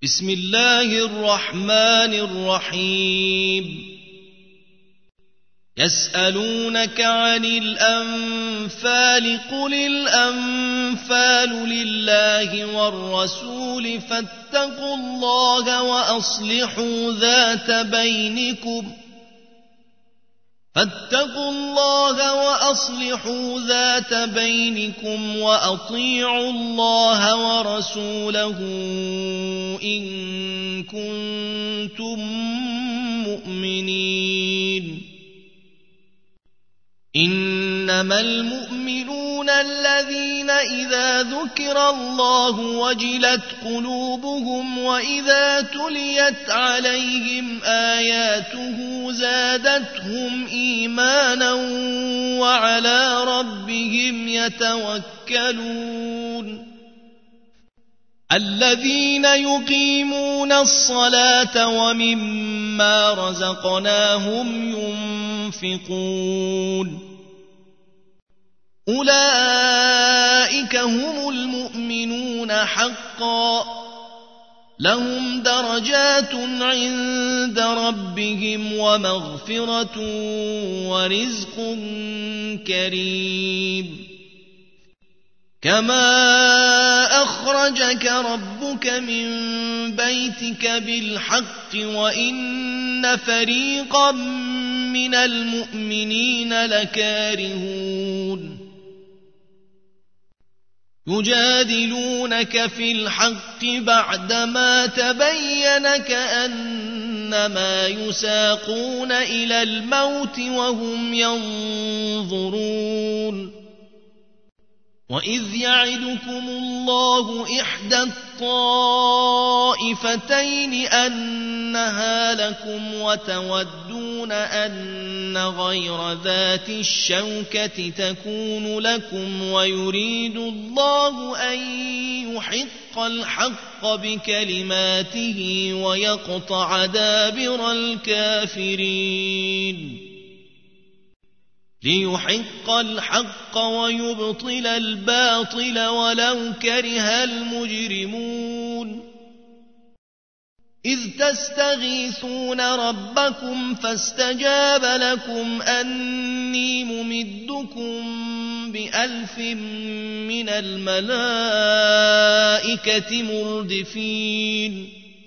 بسم الله الرحمن الرحيم يسألونك عن الأنفال قل الأنفال لله والرسول فاتقوا الله وأصلحوا ذات بينكم وأطيعوا الله ورسوله إن كنتم مؤمنين إنما المؤمنون الذين إذا ذكر الله وجلت قلوبهم وإذا تليت عليهم آياته زادتهم إيمانا وعلى ربهم يتوكلون الذين يقيمون الصلاة ومما رزقناهم ينفقون أولئك هم المؤمنون حقا لهم درجات عند ربهم ومغفرة ورزق كريم كما أخرجك ربك من بيتك بالحق وإن فريقا من المؤمنين لكارهون يجادلونك في الحق بعدما تبين كأنما يساقون إلى الموت وهم ينظرون وإذ يعدكم الله إحدى الطائفتين أنها لكم وتودون أن غير ذات الشوكة تكون لكم ويريد الله أن يحق الحق بكلماته ويقطع دابر الكافرين ليحق الحق ويبطل الباطل ولو كره المجرمون إذ تستغيثون ربكم فاستجاب لكم أني ممدكم ب1000 من الملائكة مردفين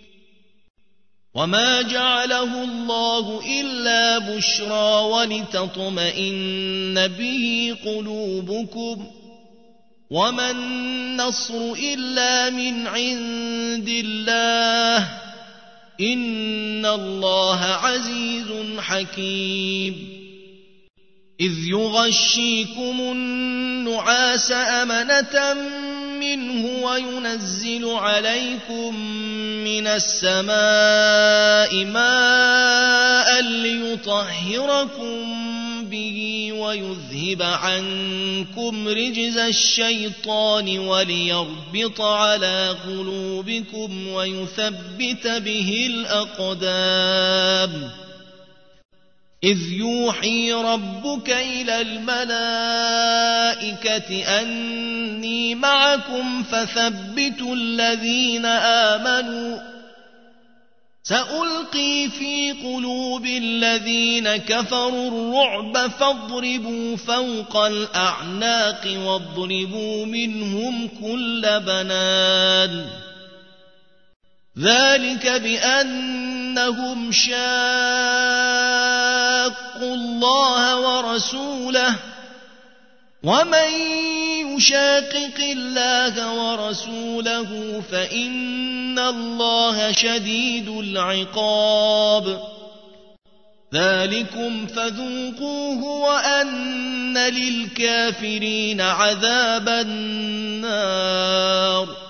وما جعله الله إلا بشرى ولتطمئن به قلوبكم وما النصر إلا من عند الله إن الله عزيز حكيم إذ يغشيكم النعاس أمنة منه وينزل عليكم من السماء ماء ليطهركم به ويذهب عنكم رجز الشيطان وليربط على قلوبكم ويثبت به الأقدام إذ يوحي ربك إلى الملائكة أني معكم فثبتوا الذين آمنوا سألقي في قلوب الذين كفروا الرعب فاضربوا فوق الأعناق واضربوا منهم كل بنان ذلك بأنهم شاقوا الله ورسوله ومن يشاقق الله ورسوله فإن الله شديد العقاب ذلكم فذوقوه وأن للكافرين عذاب النار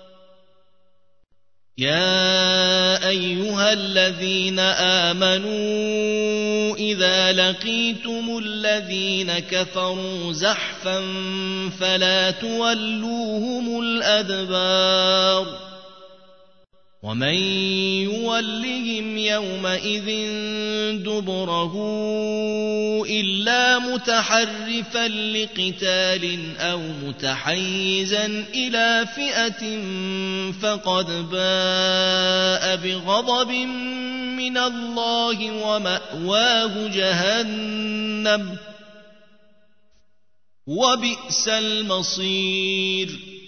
يا أيها الذين آمنوا إذا لقيتم الذين كفروا زحفا فلا تولوهم الأدبار ومن يولهم يومئذ دبره إلا متحرفا لقتال أو متحيزا إلى فئة فقد باء بغضب من الله ومأواه جهنم وبئس المصير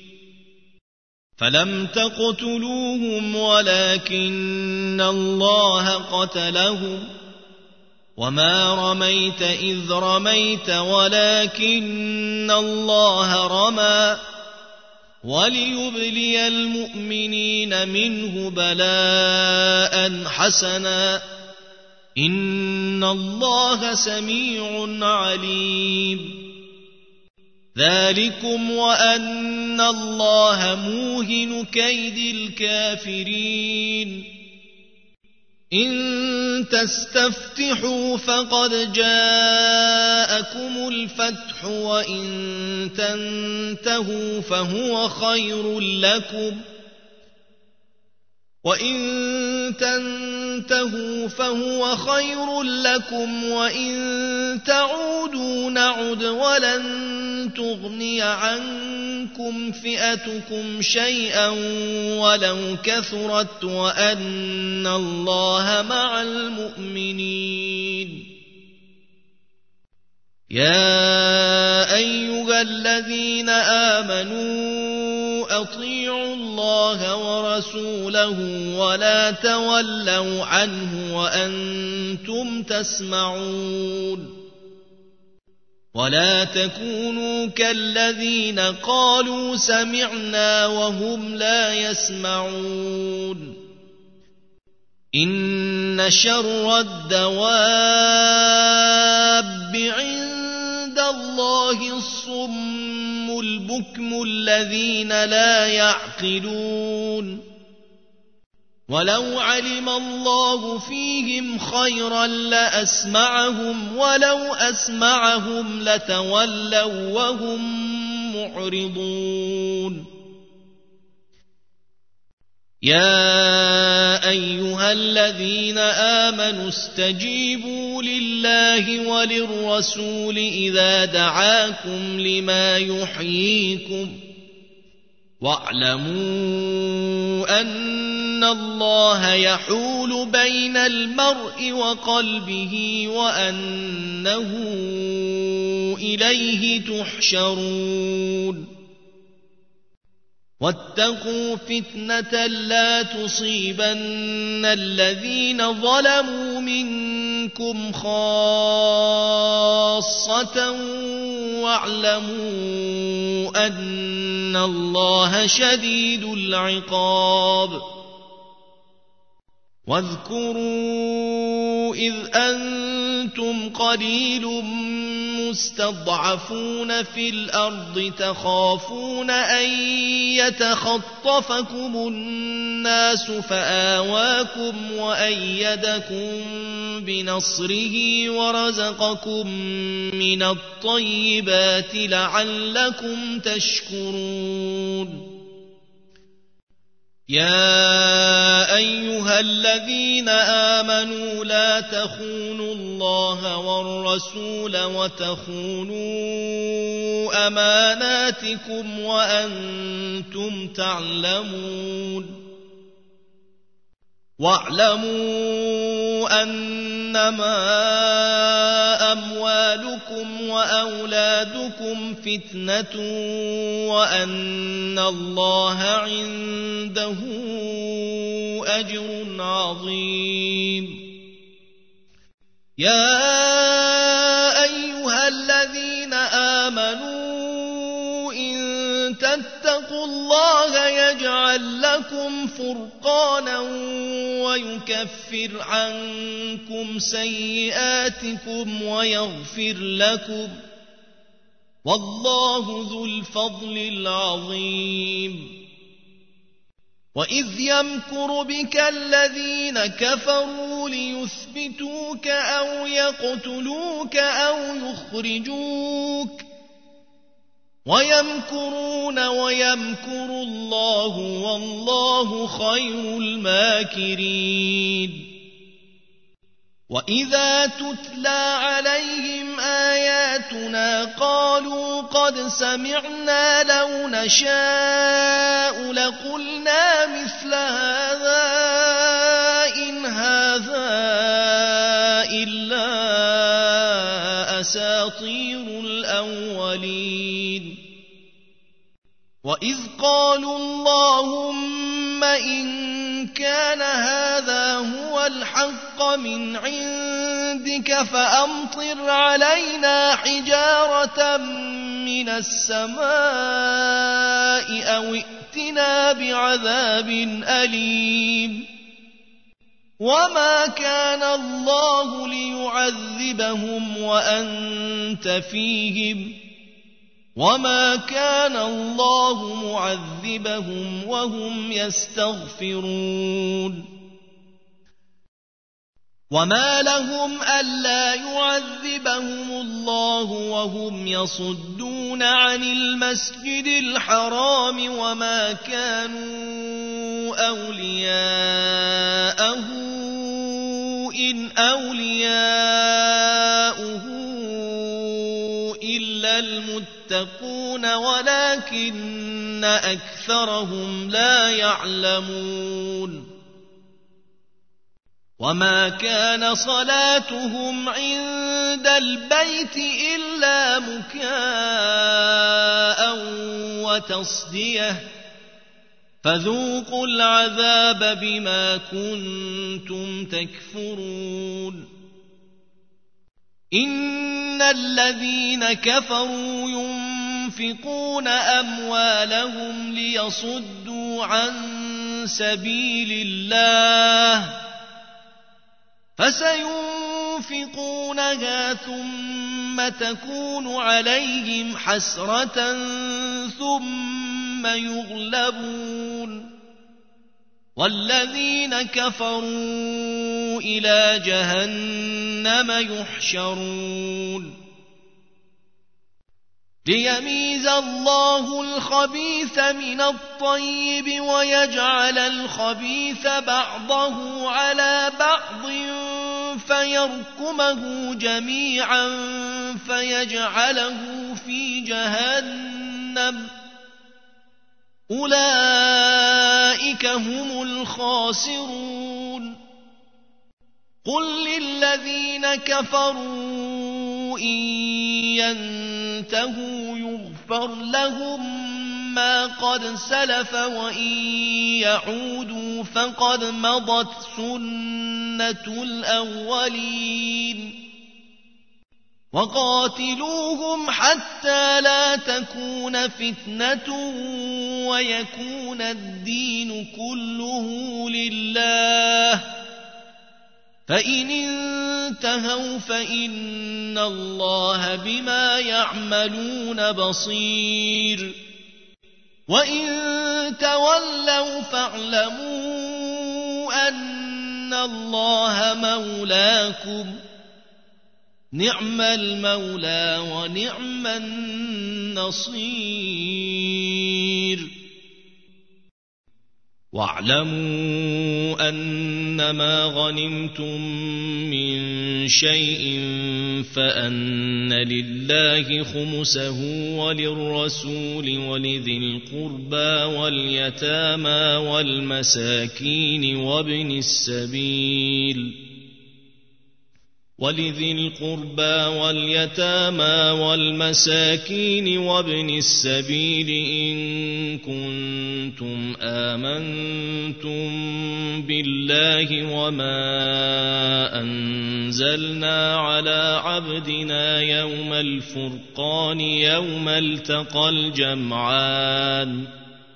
فلم تقتلوهم ولكن الله قتلهم وما رميت إذ رميت ولكن الله رمى وليبلي المؤمنين منه بلاء حسنا إن الله سميع عليم ذلكم وأن الله موهن كيد الكافرين إن تستفتحوا فقد جاءكم الفتح وإن تنتهوا فهو خير لكم وإن تعودوا نعد ولن تغني عنكم فئتكم شيئا ولو كثرت وأن الله مع المؤمنين يا أيها الذين آمنوا أطيعوا الله ورسوله ولا تولوا عنه وأنتم تسمعون ولا تكونوا كالذين قالوا سمعنا وهم لا يسمعون إن شر الدواب عند الله الصم البكم الذين لا يعقلون ولو علم الله فيهم خيرا لأسمعهم ولو أسمعهم لتولوا وهم معرضون يا أيها الذين آمنوا استجيبوا لله وللرسول إذا دعاكم لما يحييكم واعلموا أن الله يحول بين المرء وقلبه وأنه إليه تحشرون واتقوا فتنة لا تصيبن الذين ظلموا منكم خاصة واعلموا أن الله شديد العقاب واذكروا إذ أنتم قليل مستضعفون في الأرض تخافون أن يتخطفكم الناس فآواكم وأيدكم بنصره ورزقكم من الطيبات لعلكم تشكرون يا أيها الذين آمنوا لا تخونوا الله والرسول وتخونوا أماناتكم وأنتم تعلمون واعلموا أنما أموالكم وأولادكم فتنة وأن الله عنده أجر عظيم يا أيها الذين آمنوا إن تتقوا الله يجعل لكم فرقانا ويكفر عنكم سيئاتكم ويغفر لكم والله ذو الفضل العظيم وإذ يمكر بك الذين كفروا ليثبتوك أو يقتلوك أو يخرجوك ويمكرون ويمكر الله والله خير الماكرين وإذا تتلى عليهم آياتنا قالوا قد سمعنا لو نشاء لقلنا مثل هذا إن هذا إلا أساطير الأولين وإذ قالوا اللهم إن كان هذا هو الحق من عندك فأمطر علينا حجارة من السماء أو ائتنا بعذاب أليم وما كان الله ليعذبهم وأنت فيهم وما كان الله معذبهم وهم يستغفرون وما لهم ألا يعذبهم الله وهم يصدون عن المسجد الحرام وما كانوا أولياءه إن أولياؤه إلا المتقون ولكن أكثرهم لا يعلمون وما كان صلاتهم عند البيت إلا مكاء وتصدية فذوقوا العذاب بما كنتم تكفرون إن الذين كفروا ينفقون أموالهم ليصدوا عن سبيل الله فسينفقونها ثم تكون عليهم حسرة ثم يغلبون والذين كفروا إلى جهنم يحشرون ليميز الله الخبيث من الطيب ويجعل الخبيث بعضه على بعض فيركمه جميعا فيجعله في جهنم أولئك هم الخاسرون قل للذين كفروا إن ينتهوا يغفر لهم ما قد سلف وإن يعودوا فقد مضت سنة الأولين وقاتلوهم حتى لا تكون فتنة ويكون الدين كله لله فإن انتهوا فإن الله بما يعملون بصير وإن تولوا فاعلموا أن الله مولاكم نعم المولى ونعم النصير واعلموا أنما غنمتم من شيء فأن لله خمسه وللرسول ولذي القربى واليتامى والمساكين وابن السبيل إن كنتم آمنتم بالله وما أنزلنا على عبدنا يوم الفرقان يوم التقى الجمعان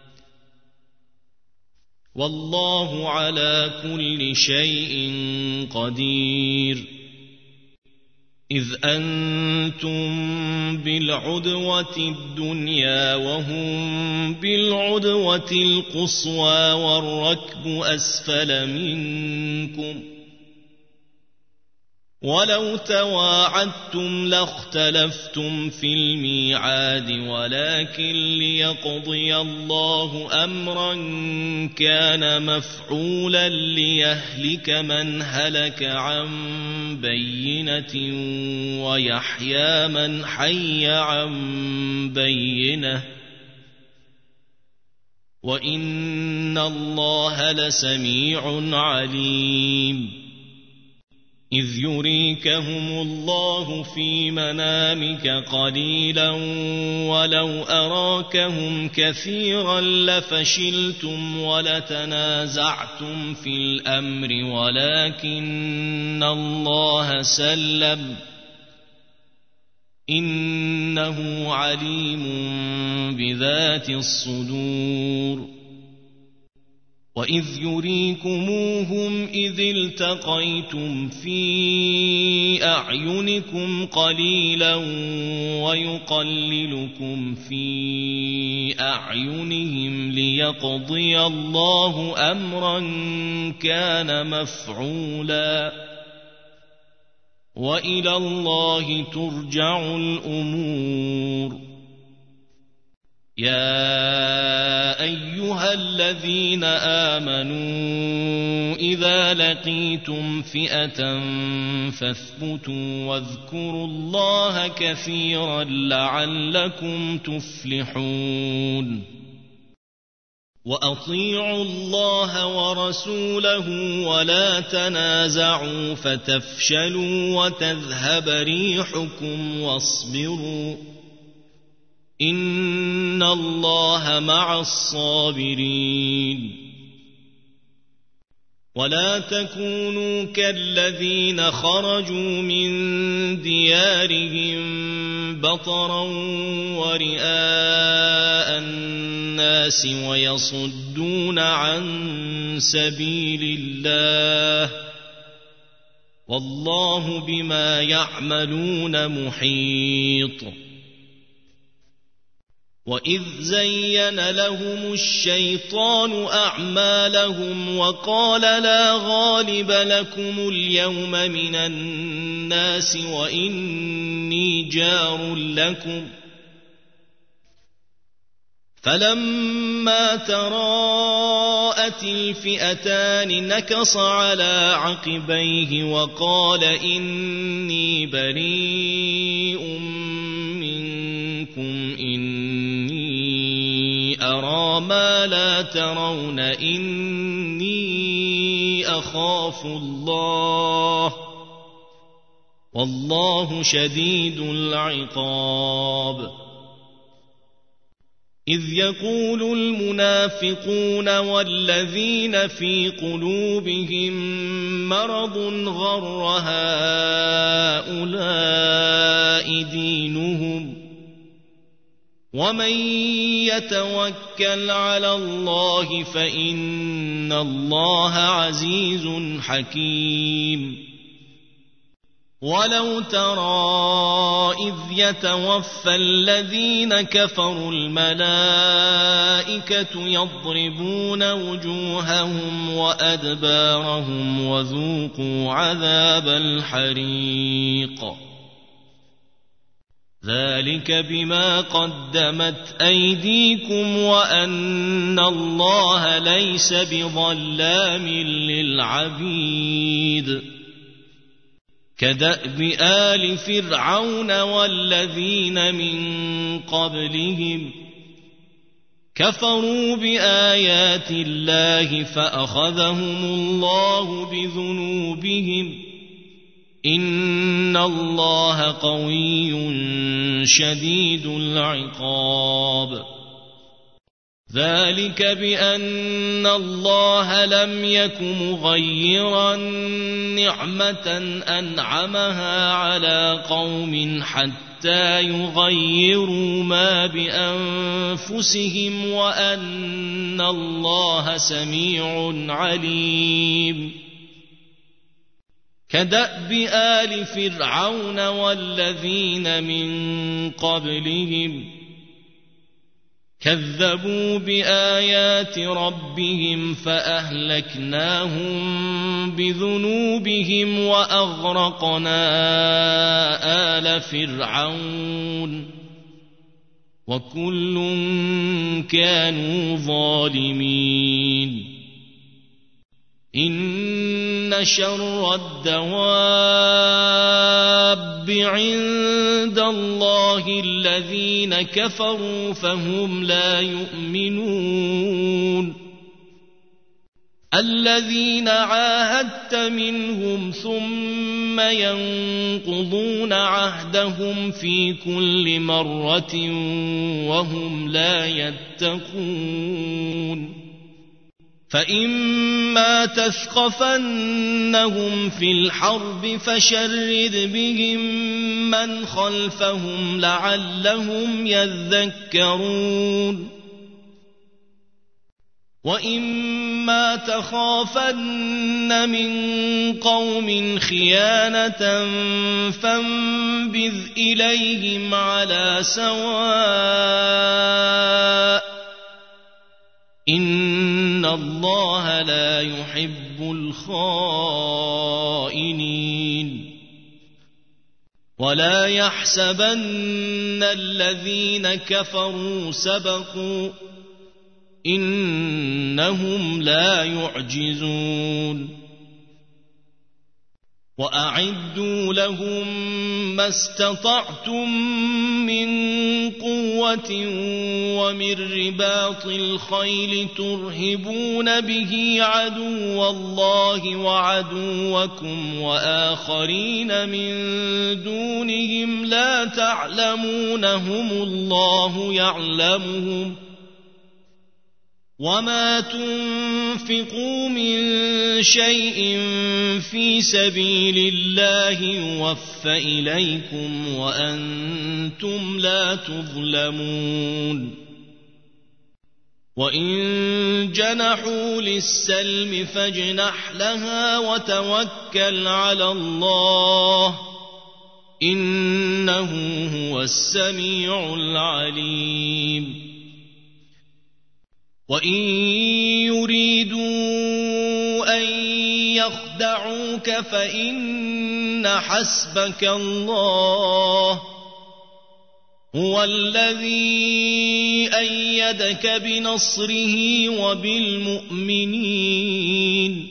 والله على كل شيء قدير إذ أنتم بالعدوة الدنيا وهم بالعدوة القصوى والركب أسفل منكم ولو تواعدتم لاختلفتم في الميعاد ولكن ليقضي الله أمرا كان مفعولا ليهلك من هلك عن بينة ويحيى من حي عن بينة وإن الله لسميع عليم إذ يريكهم الله في منامك قليلا ولو أراكهم كثيرا لفشلتم ولتنازعتم في الأمر ولكن الله سلم إنه عليم بذات الصدور وإذ يريكموهم إذ التقيتم في أعينكم قليلا ويقللكم في أعينهم ليقضي الله أمرا كان مفعولا وإلى الله ترجع الأمور يا أيها الذين آمنوا إذا لقيتم فئة فاثبتوا واذكروا الله كثيرا لعلكم تفلحون وأطيعوا الله ورسوله ولا تنازعوا فتفشلوا وتذهب ريحكم واصبروا إن الله مع الصابرين ولا تكونوا كالذين خرجوا من ديارهم بطرا ورئاء الناس ويصدون عن سبيل الله والله بما يعملون محيط وإذ زين لهم الشيطان أعمالهم وقال لا غالب لكم اليوم من الناس وإني جار لكم فلما تراءت الفئتان نكص على عقبيه وقال إني بريء منكم إني أرى ما لا ترون إني أخاف الله والله شديد العقاب إذ يقول المنافقون والذين في قلوبهم مرض غر هؤلاء دينهم ومن يتوكل على الله فإن الله عزيز حكيم ولو ترى إذ يتوفى الذين كفروا الملائكة يضربون وجوههم وأدبارهم وذوقوا عذاب الحريق ذلك بما قدمت أيديكم وأن الله ليس بظلام للعبيد كدأب آل فرعون والذين من قبلهم كفروا بآيات الله فأخذهم الله بذنوبهم إن الله قوي شديد العقاب ذلك بأن الله لم يك مغيرا نعمة أنعمها على قوم حتى يغيروا ما بأنفسهم وأن الله سميع عليم كدأب آل فرعون والذين من قبلهم كذبوا بآيات ربهم فأهلكناهم بذنوبهم وأغرقنا آل فرعون وكل كانوا ظالمين إن شر الدواب عند الله الذين كفروا فهم لا يؤمنون الذين عاهدت منهم ثم ينقضون عهدهم في كل مرة وهم لا يتقون فإما تثقفنهم في الحرب فشرد بهم من خلفهم لعلهم يذكرون وإما تخافن من قوم خيانة فانبذ إليهم على سواء إن الله لا يحب الخائنين ولا يحسبن الذين كفروا سبقوا إنهم لا يعجزون وأعدوا لهم ما استطعتم من قوة ومن رباط الخيل ترهبون به عدو الله وعدوكم وآخرين من دونهم لا تعلمونهم الله يعلمهم وما تنفقوا من شيء في سبيل الله يوفى إليكم وأنتم لا تظلمون وإن جنحوا للسلم فاجنح لها وتوكل على الله إنه هو السميع العليم وإن يريدوا أن يخدعوك فإن حسبك الله هو الذي أيدك بنصره وبالمؤمنين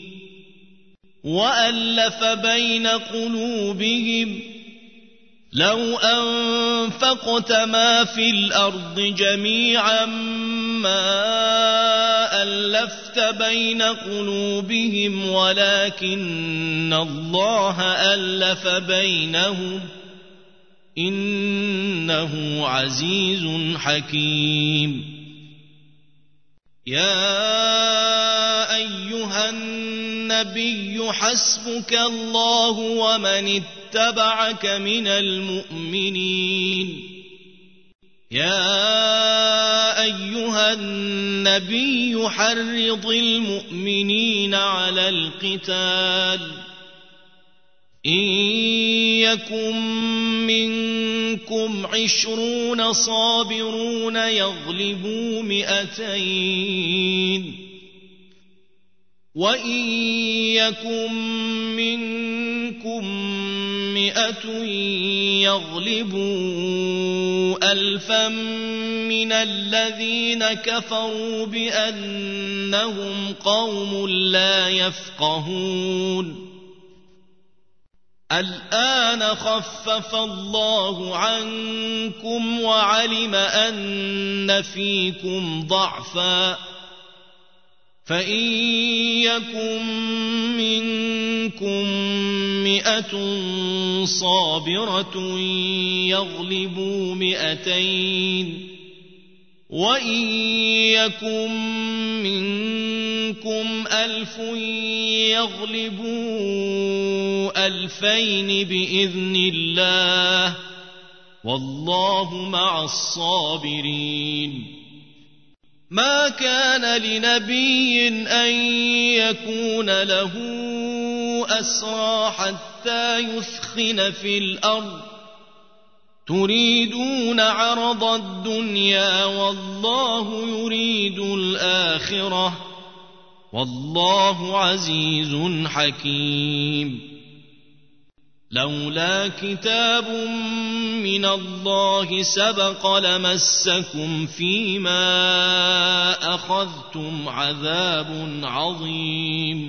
وألف بين قلوبهم لو أنفقت ما في الأرض جميعا ما ألفت بين قلوبهم ولكن الله ألف بينهم إنه عزيز حكيم يا أيها النبي حسبك الله ومن اتبعك من المؤمنين يا أيها النبي حرض المؤمنين على القتال إن يكن منكم 20 صابرون يغلبوا 200 وإن يكن منكم 100 يغلبوا 1000 من الذين كفروا بأنهم قوم لا يفقهون الآن خفف الله عنكم وعلم أن فيكم ضعفا فإن يكن منكم 100 صابرة يغلبوا 200 وإن يكن منكم 1000 يغلبوا 2000 بإذن الله والله مع الصابرين ما كان لنبي أن يكون له أسرى حتى يثخن في الأرض تريدون عرض الدنيا والله يريد الآخرة والله عزيز حكيم لولا كتاب من الله سبق لمسكم فيما أخذتم عذاب عظيم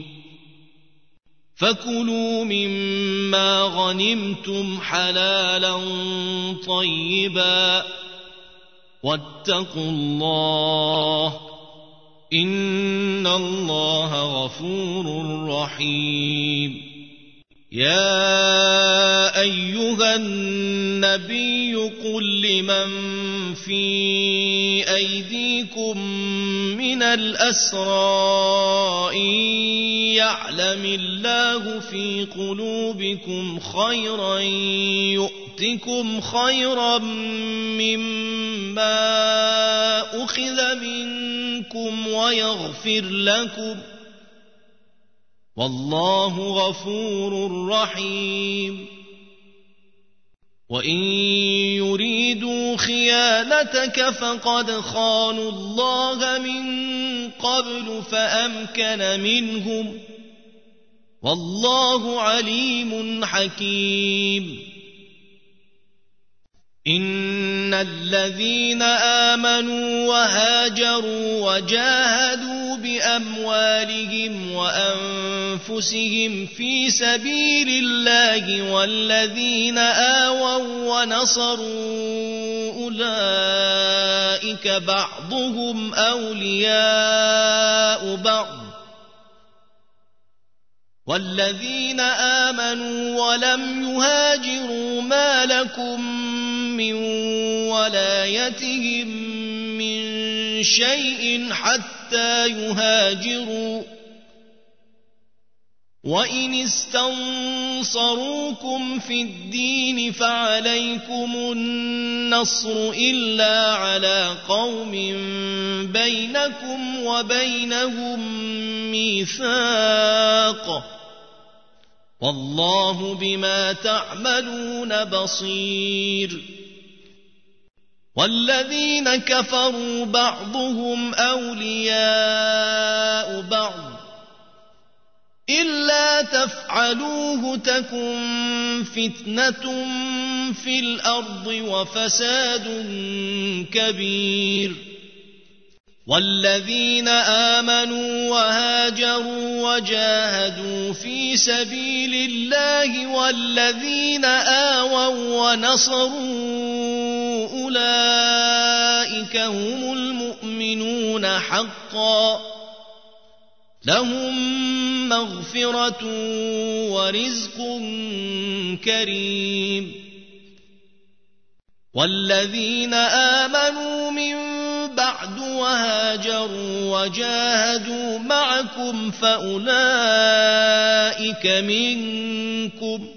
فكلوا مما غنمتم حلالا طيبا واتقوا الله إن الله غفور رحيم يا أيها النبي قل لمن في أيديكم من الأسرى إن يعلم الله في قلوبكم خيرا يؤتكم خيرا مما أخذ منكم ويغفر لكم والله غفور رحيم وإن يريدوا خيانتك فقد خانوا الله من قبل فأمكن منهم والله عليم حكيم إن الذين آمنوا وهاجروا وجاهدوا بأموالهم وأنفسهم في سبيل الله والذين آووا ونصروا أولئك بعضهم أولياء بعض والذين آمنوا ولم يهاجروا ما لكم من ولايتهم من شيء حتى يهاجروا وإن استنصروكم في الدين فعليكم النصر إلا على قوم بينكم وبينهم ميثاق والله بما تعملون بصير والذين كفروا بعضهم أولياء بعض إلا تفعلوه تكن فتنة في الأرض وفساد كبير والذين آمنوا وهاجروا وجاهدوا في سبيل الله والذين آووا ونصروا أولئك هم المؤمنون حقا لهم مغفرة ورزق كريم والذين آمنوا من بعد وهاجروا وجاهدوا معكم فأولئك منكم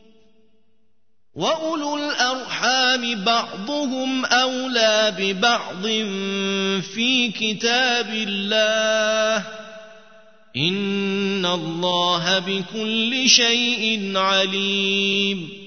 وأولو الأرحام بعضهم أولى ببعض في كتاب الله إن الله بكل شيء عليم